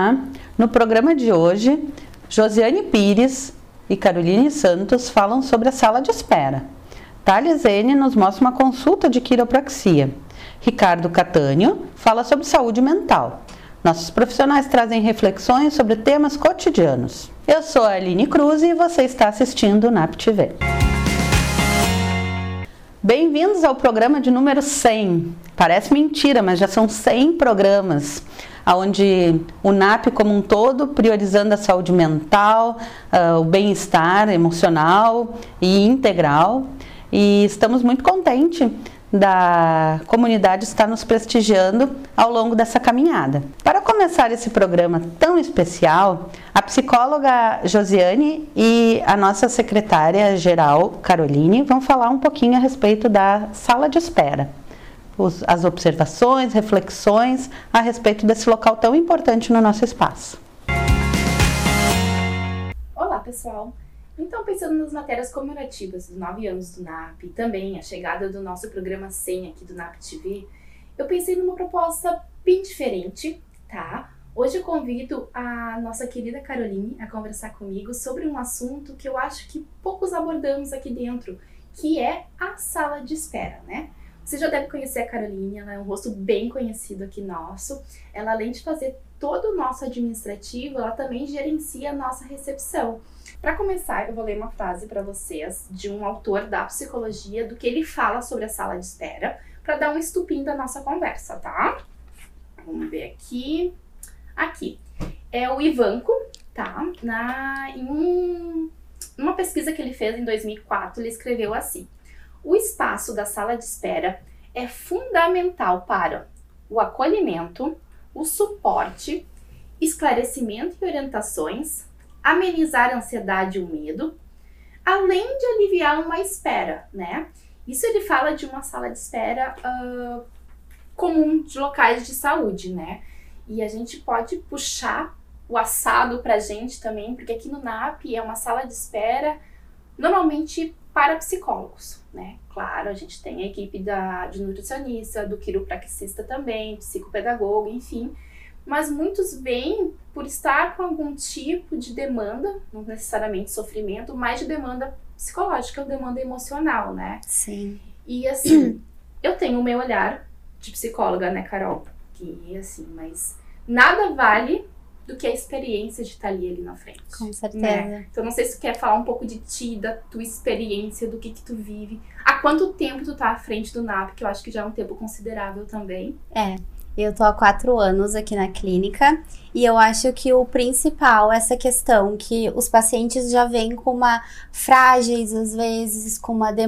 Olá! No programa de hoje, Josiane Pires e Caroline Santos falam sobre a sala de espera. Thales N nos mostra uma consulta de quiropraxia. Ricardo Catânio fala sobre saúde mental. Nossos profissionais trazem reflexões sobre temas cotidianos. Eu sou a Aline Cruz e você está assistindo o NAP TV. Bem-vindos ao programa de número 100. Parece mentira, mas já são 100 programas, onde o NAP como um todo, priorizando a saúde mental, o bem-estar emocional e integral. E estamos muito contentes da comunidade estar nos prestigiando ao longo dessa caminhada. Para começar esse programa tão especial, a psicóloga Josiane e a nossa secretária-geral, Caroline, vão falar um pouquinho a respeito da sala de espera. As observações, reflexões a respeito desse local tão importante no nosso espaço. Olá, pessoal! Então, pensando nas matérias comemorativas dos 9 anos do NAP e também a chegada do nosso programa 100 aqui do NAP TV, eu pensei numa proposta bem diferente, tá? Hoje eu convido a nossa querida Caroline a conversar comigo sobre um assunto que eu acho que poucos abordamos aqui dentro, que é a sala de espera, né? Você já deve conhecer a Caroline, ela é um rosto bem conhecido aqui nosso. Ela, além de fazer todo o nosso administrativo, ela também gerencia a nossa recepção. Para começar, eu vou ler uma frase para vocês de um autor da psicologia, do que ele fala sobre a sala de espera, para dar um estupim da nossa conversa, tá? Vamos ver aqui. Aqui. É o Ivanko, tá? Numa pesquisa que ele fez em 2004, ele escreveu assim: o espaço da sala de espera é fundamental para o acolhimento, o suporte, esclarecimento e orientações, amenizar a ansiedade e o medo, além de aliviar uma espera, né? Isso ele fala de uma sala de espera comum de locais de saúde, né? E a gente pode puxar o assado pra gente também, porque aqui no NAP é uma sala de espera normalmente para psicólogos, né? Claro, a gente tem a equipe de nutricionista, do quiropraxista também, psicopedagogo, enfim. Mas muitos vêm por estar com algum tipo de demanda, não necessariamente sofrimento, mas de demanda psicológica ou demanda emocional, né? Sim. E assim, eu tenho o meu olhar de psicóloga, né, Carol? Que assim, mas nada vale do que a experiência de estar ali na frente. Com certeza. Né? Então, não sei se tu quer falar um pouco de ti, da tua experiência, do que tu vive. Há quanto tempo tu tá à frente do NAP, que eu acho que já é um tempo considerável também. Eu tô há 4 anos aqui na clínica e eu acho que o principal é essa questão que os pacientes já vêm com uma frágeis, às vezes, com uma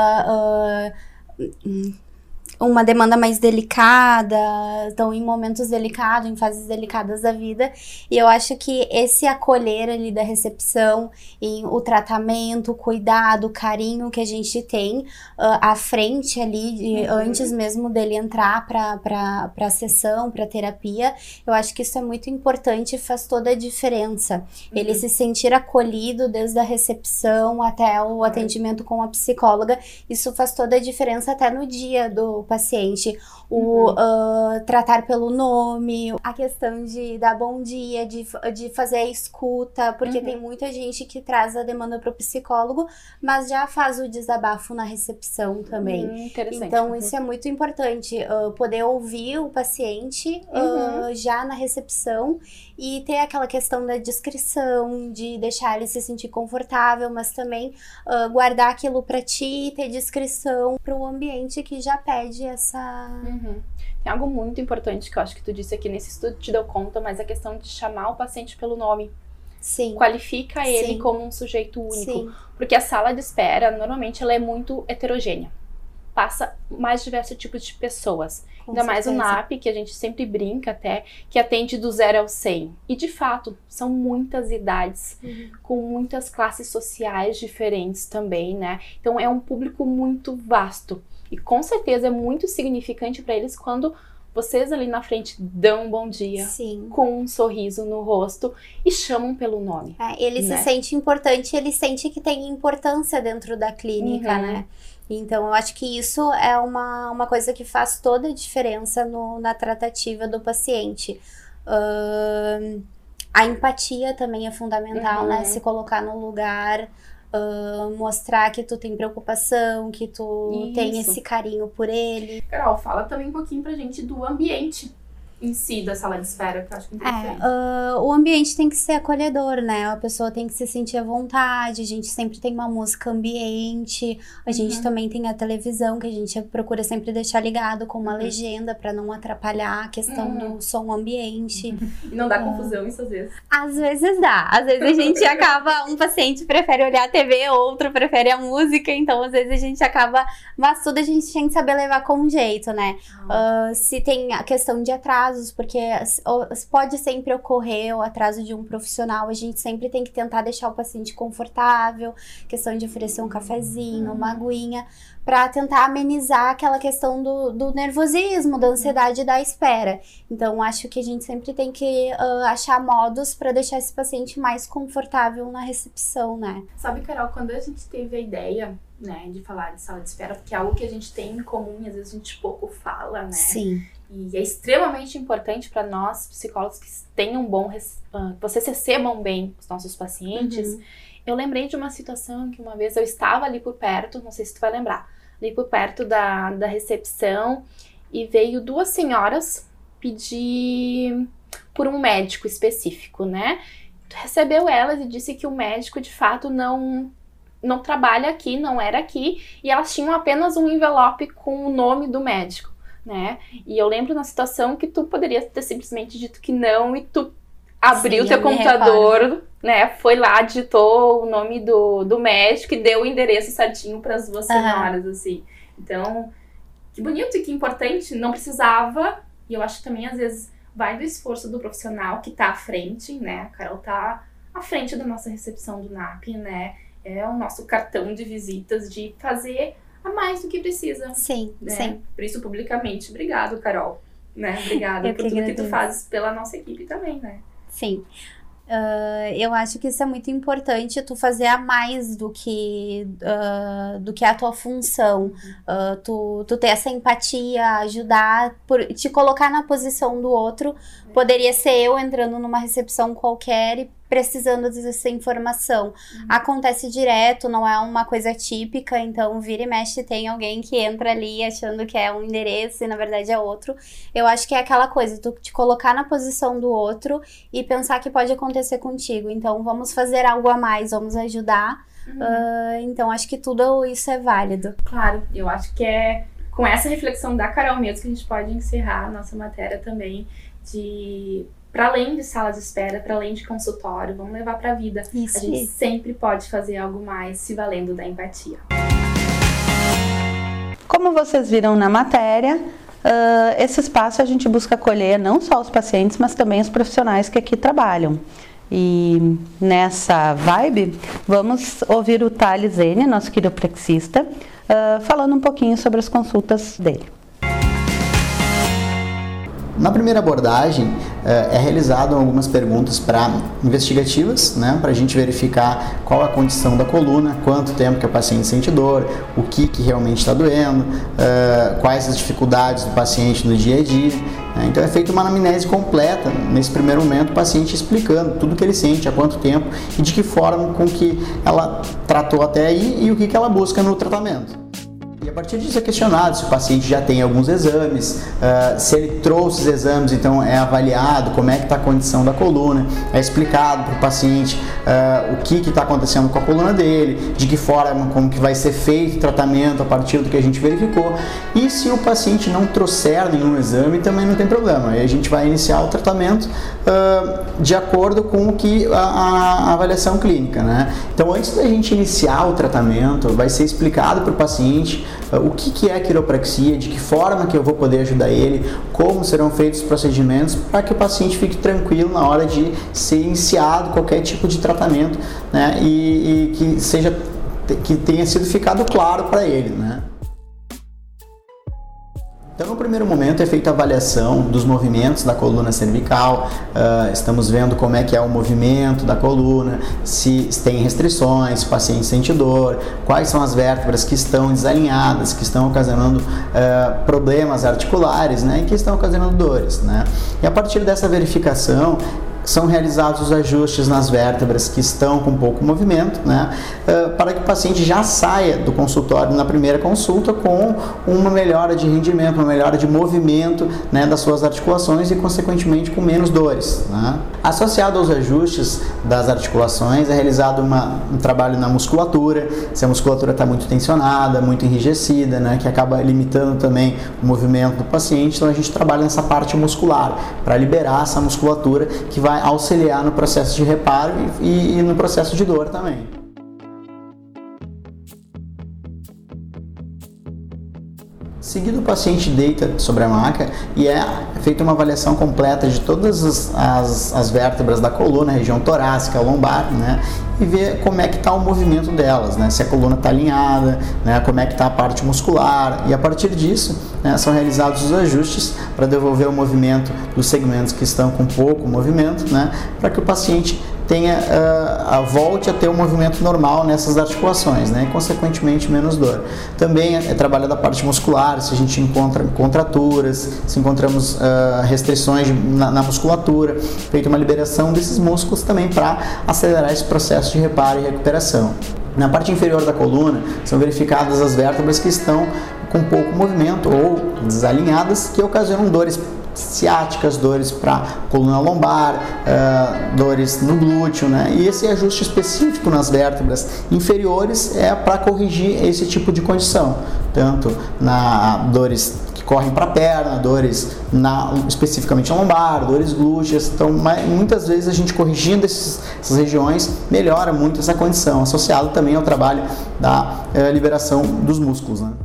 demanda mais delicada, estão em momentos delicados, em fases delicadas da vida, e eu acho que esse acolher ali da recepção, em o tratamento, o cuidado, o carinho que a gente tem à frente ali, antes mesmo dele entrar para a sessão, para terapia, eu acho que isso é muito importante e faz toda a diferença. Ele se sentir acolhido desde a recepção até o atendimento com a psicóloga, isso faz toda a diferença até no dia do paciente, tratar pelo nome, a questão de dar bom dia, de fazer a escuta, porque tem muita gente que traz a demanda para o psicólogo, mas já faz o desabafo na recepção também. Interessante. Então isso é muito importante, poder ouvir o paciente já na recepção e ter aquela questão da discrição, de deixar ele se sentir confortável, mas também guardar aquilo para ti e ter discrição para o ambiente que já pede essa... Tem algo muito importante que eu acho que tu disse aqui nesse estudo, te deu conta, mas a questão de chamar o paciente pelo nome. Sim. Qualifica ele como um sujeito único. Sim. Porque a sala de espera, normalmente, ela é muito heterogênea. Passa mais diversos tipos de pessoas. Ainda mais o NAP, que a gente sempre brinca até, que atende do 0 ao 100. E, de fato, são muitas idades, com muitas classes sociais diferentes também, né? Então, é um público muito vasto. E, com certeza, é muito significante para eles quando vocês ali na frente dão um bom dia, com um sorriso no rosto e chamam pelo nome. Ele se sente importante, ele sente que tem importância dentro da clínica, né? Então, eu acho que isso é uma coisa que faz toda a diferença na tratativa do paciente. A empatia também é fundamental, né? Se colocar no lugar, mostrar que tu tem preocupação, que tu tem esse carinho por ele. Carol, fala também um pouquinho pra gente do ambiente em si da sala de espera, que eu acho que é importante. O ambiente tem que ser acolhedor, né? A pessoa tem que se sentir à vontade, a gente sempre tem uma música ambiente, a gente também tem a televisão, que a gente procura sempre deixar ligado com uma legenda pra não atrapalhar a questão do som ambiente. E não dá confusão isso às vezes? Às vezes dá. Às vezes a gente acaba, um paciente prefere olhar a TV, outro prefere a música, então às vezes a gente acaba, mas tudo a gente tem que saber levar com jeito, né? Se tem a questão de atrasos, porque pode sempre ocorrer o atraso de um profissional, a gente sempre tem que tentar deixar o paciente confortável, questão de oferecer um cafezinho, uma aguinha, para tentar amenizar aquela questão do nervosismo, da ansiedade da espera. Então, acho que a gente sempre tem que achar modos para deixar esse paciente mais confortável na recepção, né? Sabe, Carol, quando a gente teve a ideia, né, de falar de sala de espera, porque é algo que a gente tem em comum e às vezes a gente pouco fala, né? Sim. E é extremamente importante para nós, psicólogos, que tenham vocês recebam bem os nossos pacientes. Eu lembrei de uma situação que uma vez eu estava ali por perto, não sei se tu vai lembrar, ali por perto da recepção, e veio 2 senhoras pedir por um médico específico, né? Recebeu elas e disse que o médico de fato não trabalha aqui, não era aqui, e elas tinham apenas um envelope com o nome do médico, né? E eu lembro na situação que tu poderia ter simplesmente dito que não, e tu abriu teu computador, né? Foi lá, digitou o nome do médico e deu o endereço certinho para as 2 senhoras, assim. Então, que bonito e que importante, não precisava, e eu acho que também às vezes vai do esforço do profissional que tá à frente, né? A Carol tá à frente da nossa recepção do NAP, né? É o nosso cartão de visitas de fazer a mais do que precisa. Sim, né? sim. Por isso, publicamente, obrigado, Carol. Né? Obrigada por tudo que tu fazes pela nossa equipe também, né? Sim. Eu acho que isso é muito importante, tu fazer a mais do que a tua função. Tu ter essa empatia, ajudar, te colocar na posição do outro. Poderia ser eu entrando numa recepção qualquer e precisando dessa informação. Acontece direto, não é uma coisa típica, então vira e mexe tem alguém que entra ali achando que é um endereço e na verdade é outro. Eu acho que é aquela coisa, tu te colocar na posição do outro e pensar que pode acontecer contigo. Então vamos fazer algo a mais, vamos ajudar. Então acho que tudo isso é válido. Claro, eu acho que é com essa reflexão da Carol mesmo que a gente pode encerrar a nossa matéria também de... Para além de sala de espera, para além de consultório, vamos levar para a vida. Isso, a gente sempre pode fazer algo mais se valendo da empatia. Como vocês viram na matéria, esse espaço a gente busca acolher não só os pacientes, mas também os profissionais que aqui trabalham. E nessa vibe, vamos ouvir o Thales N, nosso quiropraxista, falando um pouquinho sobre as consultas dele. Na primeira abordagem, é realizado algumas perguntas investigativas, né, para a gente verificar qual a condição da coluna, quanto tempo que o paciente sente dor, o que realmente está doendo, quais as dificuldades do paciente no dia a dia. Então é feita uma anamnese completa, nesse primeiro momento, o paciente explicando tudo que ele sente, há quanto tempo e de que forma com que ela tratou até aí e o que ela busca no tratamento. E a partir disso é questionado se o paciente já tem alguns exames, se ele trouxe os exames, então é avaliado como é que está a condição da coluna, é explicado para o paciente o que está acontecendo com a coluna dele, de que forma, como que vai ser feito o tratamento a partir do que a gente verificou. E se o paciente não trouxer nenhum exame, também não tem problema, aí a gente vai iniciar o tratamento de acordo com o que a avaliação clínica, né? Então antes da gente iniciar o tratamento, vai ser explicado para o paciente o que é a quiropraxia, de que forma que eu vou poder ajudar ele, como serão feitos os procedimentos, para que o paciente fique tranquilo na hora de ser iniciado qualquer tipo de tratamento, né, e que tenha sido ficado claro para ele, né. Então, no primeiro momento é feita a avaliação dos movimentos da coluna cervical, estamos vendo como é que é o movimento da coluna, se tem restrições, se o paciente sente dor, quais são as vértebras que estão desalinhadas, que estão ocasionando problemas articulares, né, e que estão ocasionando dores, né. E a partir dessa verificação, são realizados os ajustes nas vértebras que estão com pouco movimento, né, para que o paciente já saia do consultório na primeira consulta com uma melhora de rendimento, uma melhora de movimento, né, das suas articulações e, consequentemente, com menos dores, né. Associado aos ajustes das articulações, é realizado um trabalho na musculatura, se a musculatura está muito tensionada, muito enrijecida, né, que acaba limitando também o movimento do paciente, então a gente trabalha nessa parte muscular, para liberar essa musculatura que vai auxiliar no processo de reparo e no processo de dor também. Seguido, o paciente deita sobre a maca e é feita uma avaliação completa de todas as vértebras da coluna, região torácica, lombar, né? E ver como é que está o movimento delas, né? Se a coluna está alinhada, né? Como é que está a parte muscular, e a partir disso, né, são realizados os ajustes para devolver o movimento dos segmentos que estão com pouco movimento, né? Para que o paciente volte a ter um movimento normal nessas articulações, né? E, consequentemente, menos dor. Também é trabalhada a parte muscular, se a gente encontra contraturas, se encontramos restrições na musculatura, feita uma liberação desses músculos também para acelerar esse processo de reparo e recuperação. Na parte inferior da coluna, são verificadas as vértebras que estão com pouco movimento ou desalinhadas, que ocasionam dores ciáticas, dores para coluna lombar, dores no glúteo, né? E esse ajuste específico nas vértebras inferiores é para corrigir esse tipo de condição, tanto na dores que correm para a perna, dores especificamente na lombar, dores glúteas. Então, muitas vezes a gente corrigindo essas regiões melhora muito essa condição, associado também ao trabalho da liberação dos músculos, né?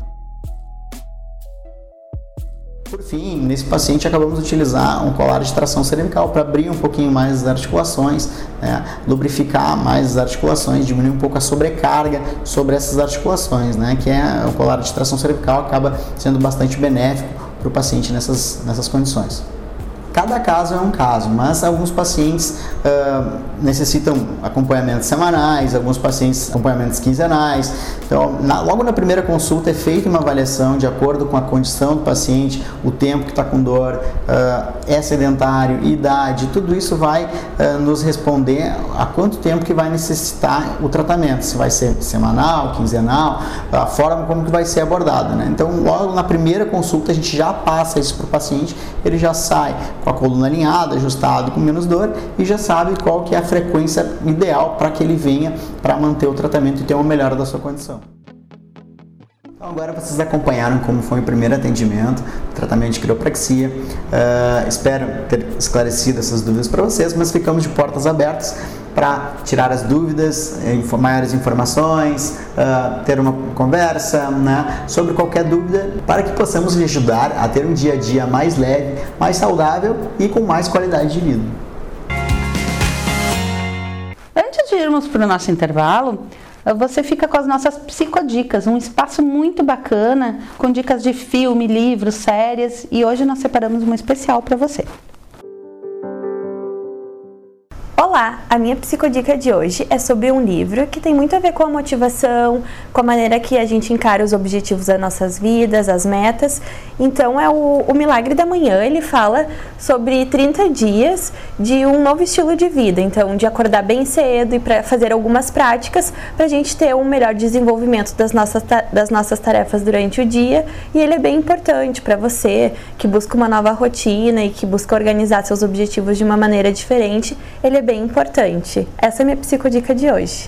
Por fim, nesse paciente acabamos de utilizar um colar de tração cervical para abrir um pouquinho mais as articulações, né, lubrificar mais as articulações, diminuir um pouco a sobrecarga sobre essas articulações, né, que o colar de tração cervical acaba sendo bastante benéfico para o paciente nessas condições. Cada caso é um caso, mas alguns pacientes necessitam acompanhamentos semanais, alguns pacientes acompanhamentos quinzenais. Então, logo na primeira consulta é feita uma avaliação de acordo com a condição do paciente, o tempo que está com dor, é sedentário, idade, tudo isso vai nos responder a quanto tempo que vai necessitar o tratamento, se vai ser semanal, quinzenal, a forma como que vai ser abordado, né? Então, logo na primeira consulta a gente já passa isso para o paciente, ele já sai com a coluna alinhada, ajustado, com menos dor, e já sabe qual que é a frequência ideal para que ele venha para manter o tratamento e ter uma melhora da sua condição. Então, agora vocês acompanharam como foi o primeiro atendimento, o tratamento de quiropraxia. Espero ter esclarecido essas dúvidas para vocês, mas ficamos de portas abertas para tirar as dúvidas, maiores informações, ter uma conversa, né, sobre qualquer dúvida, para que possamos lhe ajudar a ter um dia a dia mais leve, mais saudável e com mais qualidade de vida. Antes de irmos para o nosso intervalo, você fica com as nossas psicodicas, um espaço muito bacana, com dicas de filme, livros, séries, e hoje nós separamos uma especial para você. Olá, a minha psicodica de hoje é sobre um livro que tem muito a ver com a motivação, com a maneira que a gente encara os objetivos das nossas vidas, as metas. Então é o Milagre da Manhã. Ele fala sobre 30 dias de um novo estilo de vida, então de acordar bem cedo e para fazer algumas práticas para a gente ter um melhor desenvolvimento das nossas tarefas durante o dia. E ele é bem importante para você que busca uma nova rotina e que busca organizar seus objetivos de uma maneira diferente. Ele é bem importante. Essa é a minha psicodica de hoje.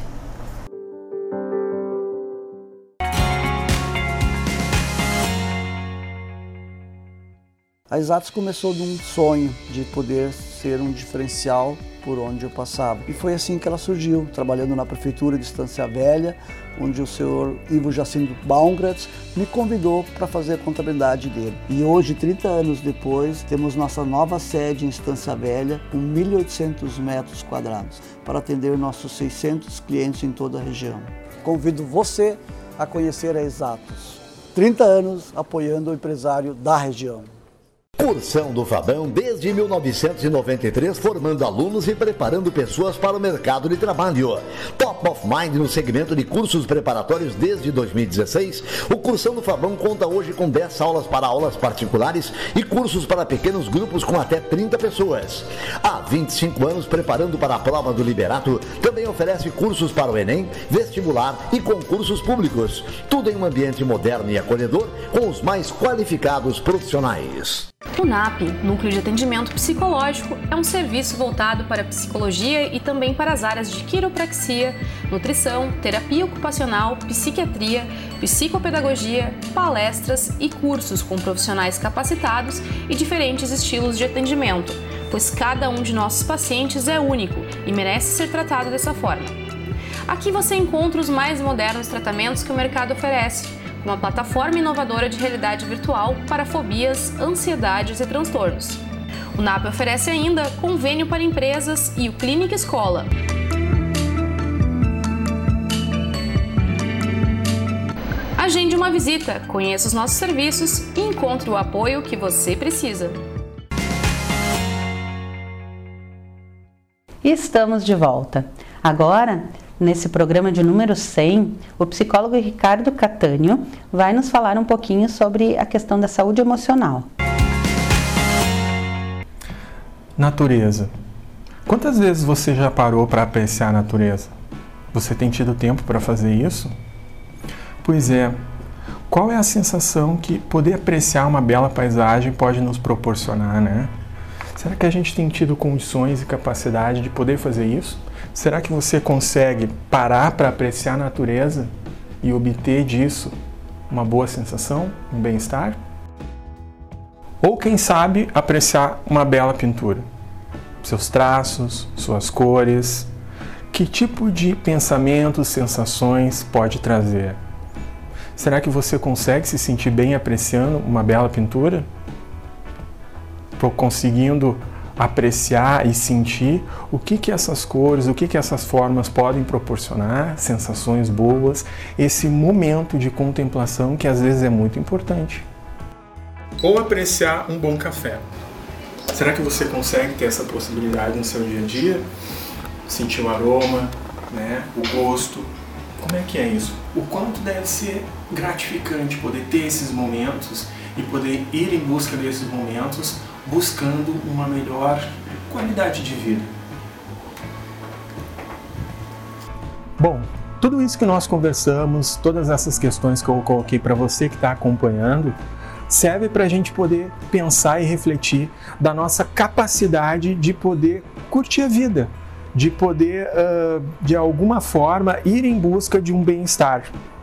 A Exatos começou de um sonho de poder ser um diferencial por onde eu passava. E foi assim que ela surgiu, trabalhando na Prefeitura de Estância Velha, onde o senhor Ivo Jacinto Baumgratz me convidou para fazer a contabilidade dele. E hoje, 30 anos depois, temos nossa nova sede em Estância Velha, com 1.800 metros quadrados, para atender nossos 600 clientes em toda a região. Convido você a conhecer a Exatos. 30 anos apoiando o empresário da região. Cursão do Fabão desde 1993, formando alunos e preparando pessoas para o mercado de trabalho. Top of Mind no segmento de cursos preparatórios desde 2016, o Cursão do Fabão conta hoje com 10 aulas para aulas particulares e cursos para pequenos grupos com até 30 pessoas. Há 25 anos preparando para a prova do Liberato, também oferece cursos para o Enem, vestibular e concursos públicos. Tudo em um ambiente moderno e acolhedor com os mais qualificados profissionais. O NAP, Núcleo de Atendimento Psicológico, é um serviço voltado para a psicologia e também para as áreas de quiropraxia, nutrição, terapia ocupacional, psiquiatria, psicopedagogia, palestras e cursos com profissionais capacitados e diferentes estilos de atendimento, pois cada um de nossos pacientes é único e merece ser tratado dessa forma. Aqui você encontra os mais modernos tratamentos que o mercado oferece, uma plataforma inovadora de realidade virtual para fobias, ansiedades e transtornos. O NAP oferece ainda convênio para empresas e o Clínica Escola. Agende uma visita, conheça os nossos serviços e encontre o apoio que você precisa. E estamos de volta. Agora, nesse programa de número 100, o psicólogo Ricardo Catânio vai nos falar um pouquinho sobre a questão da saúde emocional. Natureza. Quantas vezes você já parou para apreciar a natureza? Você tem tido tempo para fazer isso? Pois é. Qual é a sensação que poder apreciar uma bela paisagem pode nos proporcionar, né? Será que a gente tem tido condições e capacidade de poder fazer isso? Será que você consegue parar para apreciar a natureza e obter disso uma boa sensação, um bem-estar? Ou quem sabe apreciar uma bela pintura? Seus traços, suas cores, que tipo de pensamentos, sensações pode trazer? Será que você consegue se sentir bem apreciando uma bela pintura? Conseguindo apreciar e sentir o que essas cores, o que essas formas podem proporcionar, sensações boas, esse momento de contemplação que às vezes é muito importante. Ou apreciar um bom café. Será que você consegue ter essa possibilidade no seu dia a dia? Sentir o aroma, né? O gosto. Como é que é isso? O quanto deve ser gratificante poder ter esses momentos e poder ir em busca desses momentos buscando uma melhor qualidade de vida. Bom, tudo isso que nós conversamos, todas essas questões que eu coloquei para você que está acompanhando, serve para a gente poder pensar e refletir da nossa capacidade de poder curtir a vida, de poder, de alguma forma, ir em busca de um bem-estar.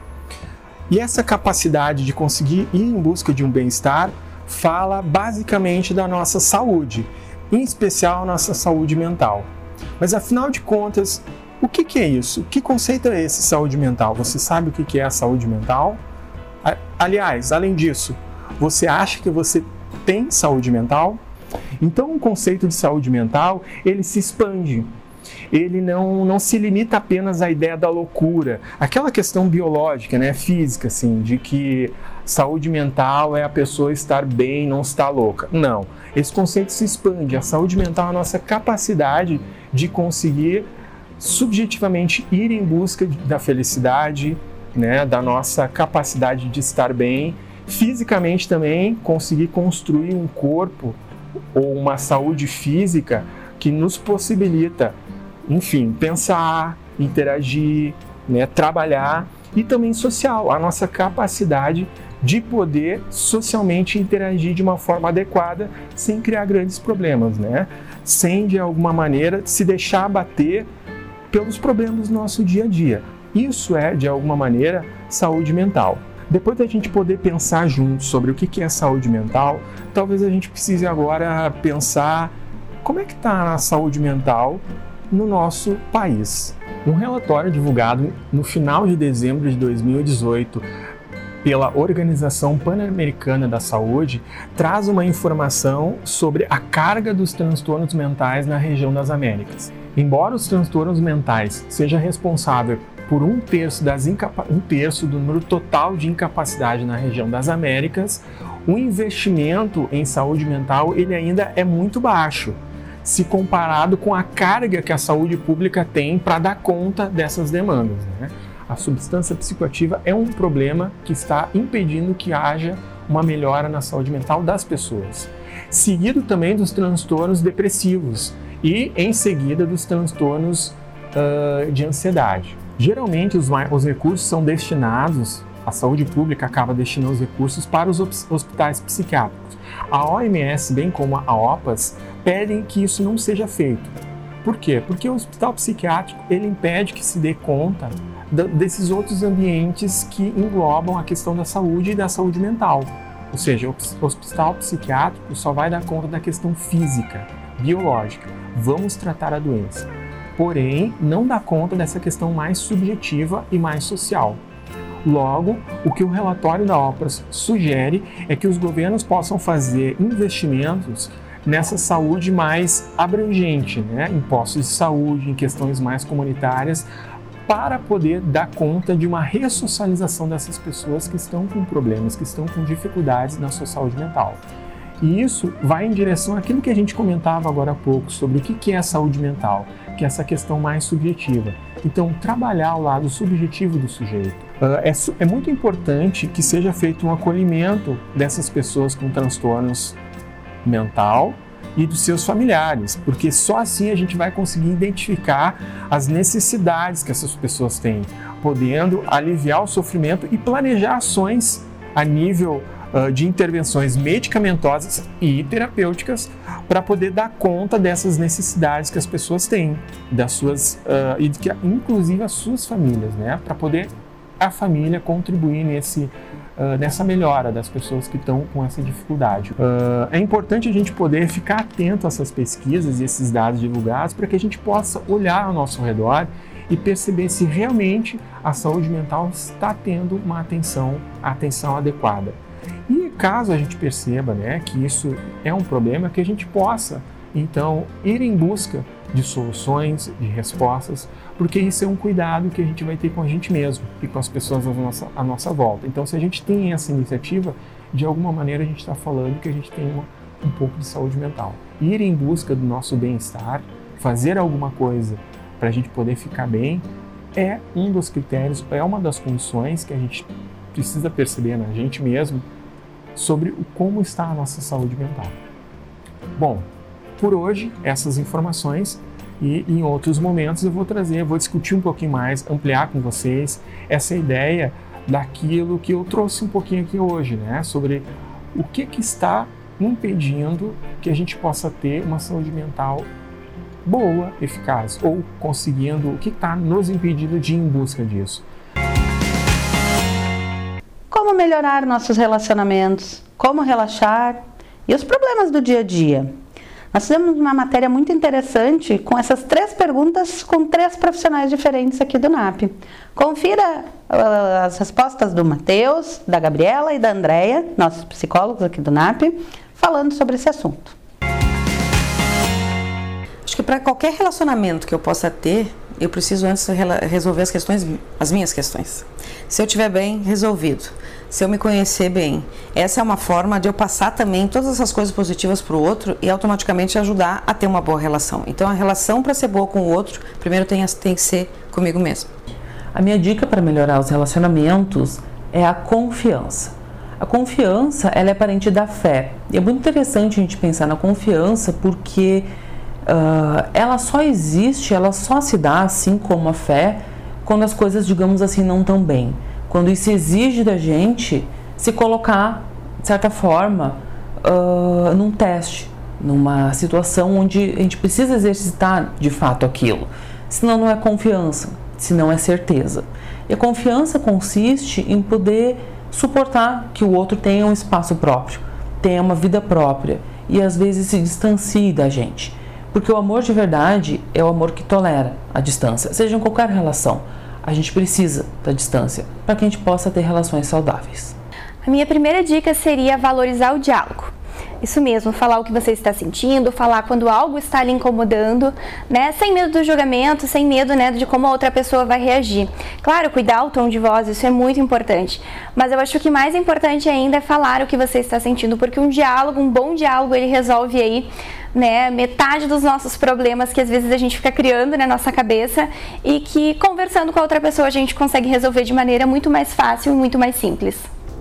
E essa capacidade de conseguir ir em busca de um bem-estar fala basicamente da nossa saúde, em especial a nossa saúde mental. Mas afinal de contas, o que é isso? Que conceito é esse, saúde mental? Você sabe o que é a saúde mental? Aliás, além disso, você acha que você tem saúde mental? Então o conceito de saúde mental, ele se expande. Ele não se limita apenas à ideia da loucura, aquela questão biológica, né, física, assim, de que saúde mental é a pessoa estar bem, não estar louca. Não, esse conceito se expande. A saúde mental é a nossa capacidade de conseguir subjetivamente ir em busca da felicidade, né, da nossa capacidade de estar bem, fisicamente também conseguir construir um corpo ou uma saúde física que nos possibilita, enfim, pensar, interagir, né, trabalhar, e também social, a nossa capacidade de poder socialmente interagir de uma forma adequada sem criar grandes problemas, né? Sem, de alguma maneira, se deixar abater pelos problemas do nosso dia a dia. Isso é, de alguma maneira, saúde mental. Depois da gente poder pensar juntos sobre o que é saúde mental, talvez a gente precise agora pensar como é que está a saúde mental no nosso país. Um relatório divulgado no final de dezembro de 2018 pela Organização Pan-Americana da Saúde traz uma informação sobre a carga dos transtornos mentais na região das Américas. Embora os transtornos mentais sejam responsáveis por um terço do número total de incapacidade na região das Américas, o investimento em saúde mental ele ainda é muito baixo, se comparado com a carga que a saúde pública tem para dar conta dessas demandas, né? A substância psicoativa é um problema que está impedindo que haja uma melhora na saúde mental das pessoas, seguido também dos transtornos depressivos e, em seguida, dos transtornos de ansiedade. Geralmente, os recursos são destinados, a saúde pública acaba destinando os recursos para os hospitais psiquiátricos. A OMS, bem como a OPAS, pedem que isso não seja feito. Por quê? Porque o hospital psiquiátrico ele impede que se dê conta desses outros ambientes que englobam a questão da saúde e da saúde mental. Ou seja, o hospital psiquiátrico só vai dar conta da questão física, biológica. Vamos tratar a doença. Porém, não dá conta dessa questão mais subjetiva e mais social. Logo, o que o relatório da OPAS sugere é que os governos possam fazer investimentos nessa saúde mais abrangente, né? Em postos de saúde, em questões mais comunitárias, para poder dar conta de uma ressocialização dessas pessoas que estão com problemas, que estão com dificuldades na sua saúde mental. E isso vai em direção àquilo que a gente comentava agora há pouco, sobre o que é a saúde mental, que é essa questão mais subjetiva. Então, trabalhar o lado subjetivo do sujeito. É muito importante que seja feito um acolhimento dessas pessoas com transtornos mental e dos seus familiares, porque só assim a gente vai conseguir identificar as necessidades que essas pessoas têm, podendo aliviar o sofrimento e planejar ações a nível de intervenções medicamentosas e terapêuticas para poder dar conta dessas necessidades que as pessoas têm, das suas e que inclusive as suas famílias, né, para poder a família contribuir nessa melhora das pessoas que estão com essa dificuldade. É importante a gente poder ficar atento a essas pesquisas e esses dados divulgados para que a gente possa olhar ao nosso redor e perceber se realmente a saúde mental está tendo uma atenção adequada. E caso a gente perceba, né, que isso é um problema, que a gente possa, então, ir em busca de soluções, de respostas, porque isso é um cuidado que a gente vai ter com a gente mesmo e com as pessoas à nossa volta. Então, se a gente tem essa iniciativa, de alguma maneira a gente está falando que a gente tem um pouco de saúde mental. Ir em busca do nosso bem-estar, fazer alguma coisa para a gente poder ficar bem, é um dos critérios, é uma das condições que a gente precisa perceber na gente mesmo sobre como está a nossa saúde mental. Bom, por hoje, essas informações, e em outros momentos eu vou discutir um pouquinho mais, ampliar com vocês essa ideia daquilo que eu trouxe um pouquinho aqui hoje, né? Sobre o que está impedindo que a gente possa ter uma saúde mental boa, eficaz, ou conseguindo, o que está nos impedindo de ir em busca disso. Como melhorar nossos relacionamentos, como relaxar e os problemas do dia a dia. Nós fizemos uma matéria muito interessante com essas 3 perguntas com 3 profissionais diferentes aqui do NAP. Confira as respostas do Matheus, da Gabriela e da Andréia, nossos psicólogos aqui do NAP, falando sobre esse assunto. Acho que para qualquer relacionamento que eu possa ter, eu preciso antes resolver as minhas questões. Se eu estiver bem resolvido, se eu me conhecer bem, essa é uma forma de eu passar também todas essas coisas positivas para o outro e automaticamente ajudar a ter uma boa relação. Então a relação, para ser boa com o outro, primeiro tem que ser comigo mesmo. A minha dica para melhorar os relacionamentos é a confiança. A confiança, ela é parente da fé. E é muito interessante a gente pensar na confiança porque ela só existe, ela só se dá, assim como a fé, quando as coisas, digamos assim, não estão bem. Quando isso exige da gente se colocar, de certa forma, num teste, numa situação onde a gente precisa exercitar de fato aquilo. Senão não é confiança, senão é certeza. E a confiança consiste em poder suportar que o outro tenha um espaço próprio, tenha uma vida própria e às vezes se distancie da gente. Porque o amor de verdade é o amor que tolera a distância, seja em qualquer relação. A gente precisa da distância para que a gente possa ter relações saudáveis. A minha primeira dica seria valorizar o diálogo. Isso mesmo, falar o que você está sentindo, falar quando algo está lhe incomodando, né? Sem medo do julgamento, sem medo, né, de como a outra pessoa vai reagir. Claro, cuidar o tom de voz, isso é muito importante. Mas eu acho que mais importante ainda é falar o que você está sentindo, porque um bom diálogo, ele resolve aí, né, metade dos nossos problemas que às vezes a gente fica criando na nossa cabeça e que conversando com a outra pessoa a gente consegue resolver de maneira muito mais fácil e muito mais simples.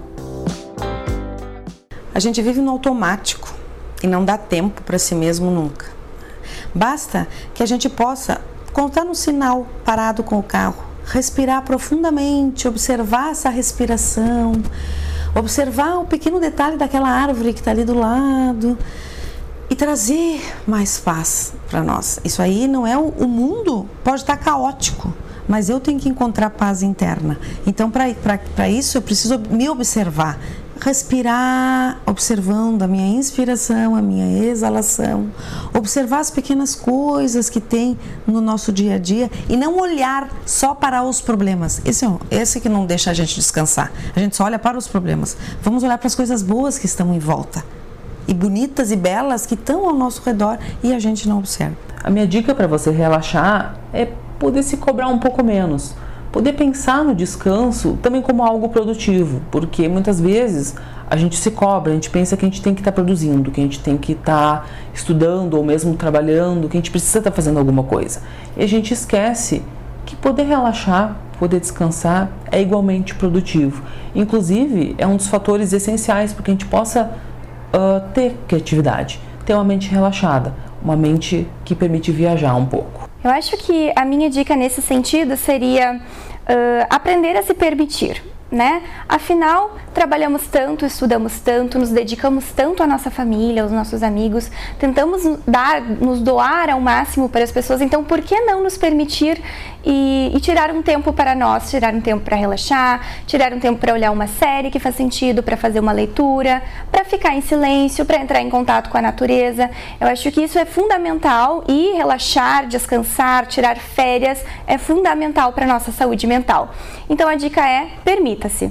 A gente vive no automático e não dá tempo para si mesmo nunca. Basta que a gente possa contar no sinal parado com o carro, respirar profundamente, observar essa respiração, observar o pequeno detalhe daquela árvore que está ali do lado e trazer mais paz para nós. Isso aí não é o mundo, pode estar caótico, mas eu tenho que encontrar paz interna. Então, para isso, eu preciso me observar, respirar, observando a minha inspiração, a minha exalação, observar as pequenas coisas que tem no nosso dia a dia e não olhar só para os problemas. Esse que não deixa a gente descansar. A gente só olha para os problemas. Vamos olhar para as coisas boas que estão em volta e bonitas e belas que estão ao nosso redor e a gente não observa. A minha dica para você relaxar é poder se cobrar um pouco menos. Poder pensar no descanso também como algo produtivo, porque muitas vezes a gente se cobra, a gente pensa que a gente tem que estar produzindo, que a gente tem que estar estudando ou mesmo trabalhando, que a gente precisa estar fazendo alguma coisa. E a gente esquece que poder relaxar, poder descansar é igualmente produtivo. Inclusive, é um dos fatores essenciais para que a gente possa ter criatividade, ter uma mente relaxada, uma mente que permite viajar um pouco. Eu acho que a minha dica nesse sentido seria aprender a se permitir, né? Afinal, trabalhamos tanto, estudamos tanto, nos dedicamos tanto à nossa família, aos nossos amigos, tentamos nos doar ao máximo para as pessoas, então por que não nos permitir e tirar um tempo para nós, tirar um tempo para relaxar, tirar um tempo para olhar uma série que faz sentido, para fazer uma leitura, para ficar em silêncio, para entrar em contato com a natureza. Eu acho que isso é fundamental e relaxar, descansar, tirar férias é fundamental para a nossa saúde mental. Então a dica é: permita-se.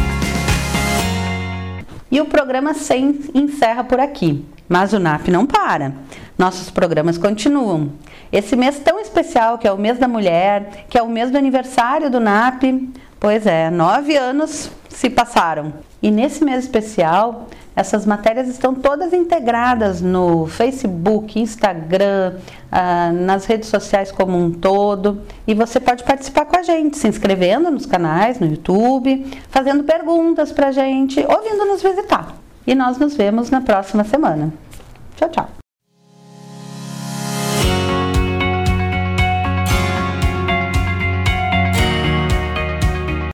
E o programa 100 encerra por aqui, mas o NAP não para. Nossos programas continuam. Esse mês tão especial, que é o mês da mulher, que é o mês do aniversário do NAP, pois é, 9 anos se passaram. E nesse mês especial, essas matérias estão todas integradas no Facebook, Instagram, nas redes sociais como um todo. E você pode participar com a gente, se inscrevendo nos canais, no YouTube, fazendo perguntas pra gente, ou vindo nos visitar. E nós nos vemos na próxima semana. Tchau, tchau.